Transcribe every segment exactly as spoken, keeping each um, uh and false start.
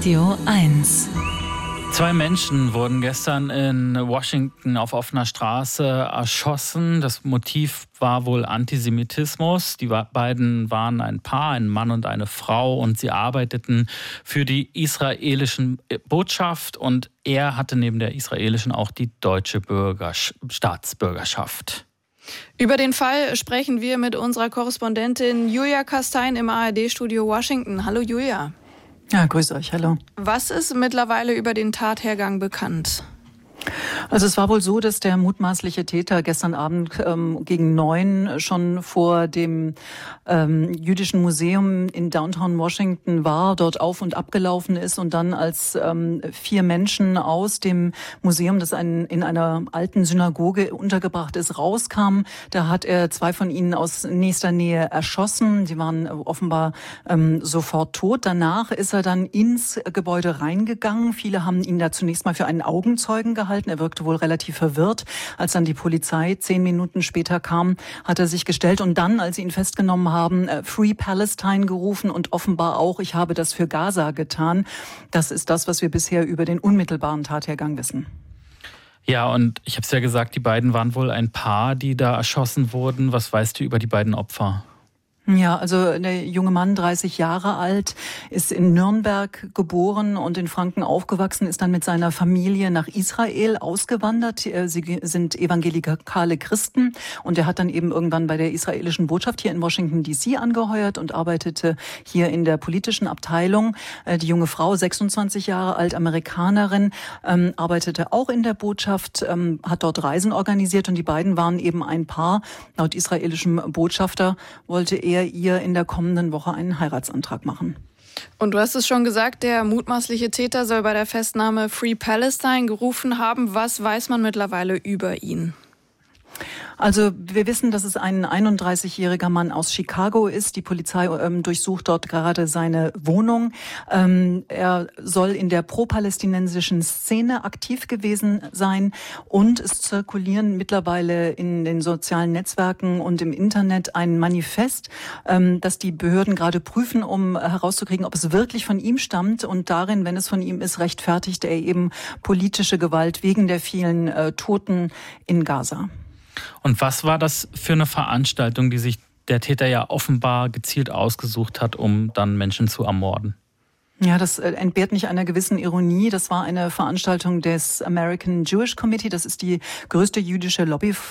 Radio eins. Zwei Menschen wurden gestern in Washington auf offener Straße erschossen. Das Motiv war wohl Antisemitismus. Die beiden waren ein Paar, ein Mann und eine Frau, und sie arbeiteten für die israelische Botschaft, und er hatte neben der israelischen auch die deutsche Bürgers- Staatsbürgerschaft. Über den Fall sprechen wir mit unserer Korrespondentin Julia Kastein im A R D-Studio Washington. Hallo Julia. Ja, grüß euch, hallo. Was ist mittlerweile über den Tathergang bekannt? Also es war wohl so, dass der mutmaßliche Täter gestern Abend ähm, gegen neun schon vor dem ähm, Jüdischen Museum in Downtown Washington war, dort auf und abgelaufen ist und dann als ähm, vier Menschen aus dem Museum, das ein, in einer alten Synagoge untergebracht ist, rauskam. Da hat er zwei von ihnen aus nächster Nähe erschossen. Sie waren offenbar ähm, sofort tot. Danach ist er dann ins Gebäude reingegangen. Viele haben ihn da zunächst mal für einen Augenzeugen gehalten. Er wirkte wohl relativ verwirrt. Als dann die Polizei zehn Minuten später kam, hat er sich gestellt und dann, als sie ihn festgenommen haben, Free Palestine gerufen und offenbar auch, ich habe das für Gaza getan. Das ist das, was wir bisher über den unmittelbaren Tathergang wissen. Ja, und ich habe es ja gesagt, die beiden waren wohl ein Paar, die da erschossen wurden. Was weißt du über die beiden Opfer? Ja, also der junge Mann, dreißig Jahre alt, ist in Nürnberg geboren und in Franken aufgewachsen, ist dann mit seiner Familie nach Israel ausgewandert. Sie sind evangelikale Christen und er hat dann eben irgendwann bei der israelischen Botschaft hier in Washington D C angeheuert und arbeitete hier in der politischen Abteilung. Die junge Frau, sechsundzwanzig Jahre alt, Amerikanerin, arbeitete auch in der Botschaft, hat dort Reisen organisiert und die beiden waren eben ein Paar. Laut israelischem Botschafter wollte er ihr in der kommenden Woche einen Heiratsantrag machen. Und du hast es schon gesagt, der mutmaßliche Täter soll bei der Festnahme Free Palestine gerufen haben. Was weiß man mittlerweile über ihn? Also wir wissen, dass es ein einunddreißigjähriger Mann aus Chicago ist. Die Polizei ähm, durchsucht dort gerade seine Wohnung. Ähm, er soll in der pro-palästinensischen Szene aktiv gewesen sein und es zirkulieren mittlerweile in den sozialen Netzwerken und im Internet ein Manifest, ähm, das die Behörden gerade prüfen, um herauszukriegen, ob es wirklich von ihm stammt, und darin, wenn es von ihm ist, rechtfertigt er eben politische Gewalt wegen der vielen äh, Toten in Gaza. Und was war das für eine Veranstaltung, die sich der Täter ja offenbar gezielt ausgesucht hat, um dann Menschen zu ermorden? Ja, das entbehrt nicht einer gewissen Ironie. Das war eine Veranstaltung des American Jewish Committee. Das ist die größte jüdische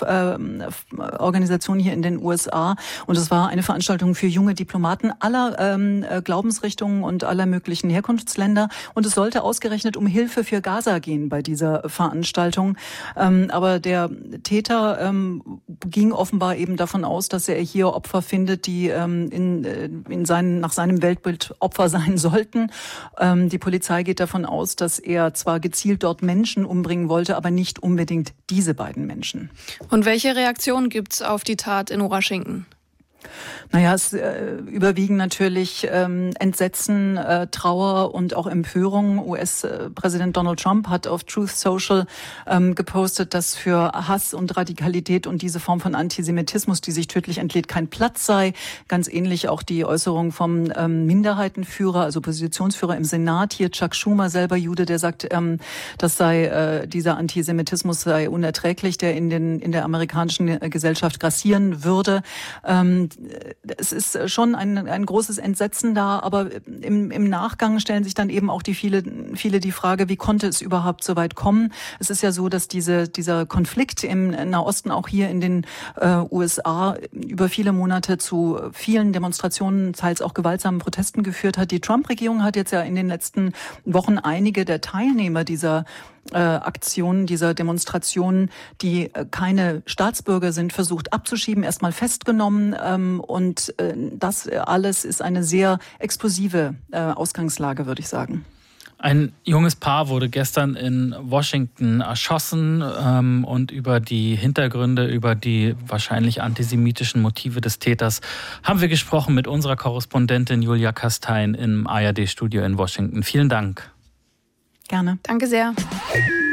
Lobbyorganisation hier in den U S A. Und es war eine Veranstaltung für junge Diplomaten aller ähm, Glaubensrichtungen und aller möglichen Herkunftsländer. Und es sollte ausgerechnet um Hilfe für Gaza gehen bei dieser Veranstaltung. Ähm, aber der Täter ähm, ging offenbar eben davon aus, dass er hier Opfer findet, die ähm, in, in seinen, nach seinem Weltbild Opfer sein sollten. Ähm, die Polizei geht davon aus, dass er zwar gezielt dort Menschen umbringen wollte, aber nicht unbedingt diese beiden Menschen. Und welche Reaktion gibt's auf die Tat in Washington? Naja, es äh, überwiegen natürlich ähm, Entsetzen, äh, Trauer und auch Empörung. U S-Präsident Donald Trump hat auf Truth Social ähm, gepostet, dass für Hass und Radikalität und diese Form von Antisemitismus, die sich tödlich entlädt, kein Platz sei. Ganz ähnlich auch die Äußerung vom ähm, Minderheitenführer, also Oppositionsführer im Senat, hier Chuck Schumer, selber Jude, der sagt, ähm, das sei äh, dieser Antisemitismus sei unerträglich, der in den in der amerikanischen Gesellschaft grassieren würde. Ähm, Es ist schon ein, ein großes Entsetzen da, aber im, im Nachgang stellen sich dann eben auch die viele, viele die Frage, wie konnte es überhaupt so weit kommen? Es ist ja so, dass diese, dieser Konflikt im Nahosten auch hier in den äh, U S A über viele Monate zu vielen Demonstrationen, teils auch gewaltsamen Protesten geführt hat. Die Trump-Regierung hat jetzt ja in den letzten Wochen einige der Teilnehmer dieser Äh, Aktionen, dieser Demonstrationen, die äh, keine Staatsbürger sind, versucht abzuschieben, erstmal festgenommen. Ähm, und äh, das alles ist eine sehr explosive äh, Ausgangslage, würde ich sagen. Ein junges Paar wurde gestern in Washington erschossen ähm, und über die Hintergründe, über die wahrscheinlich antisemitischen Motive des Täters haben wir gesprochen mit unserer Korrespondentin Julia Kastein im A R D-Studio in Washington. Vielen Dank. Gerne. Danke sehr.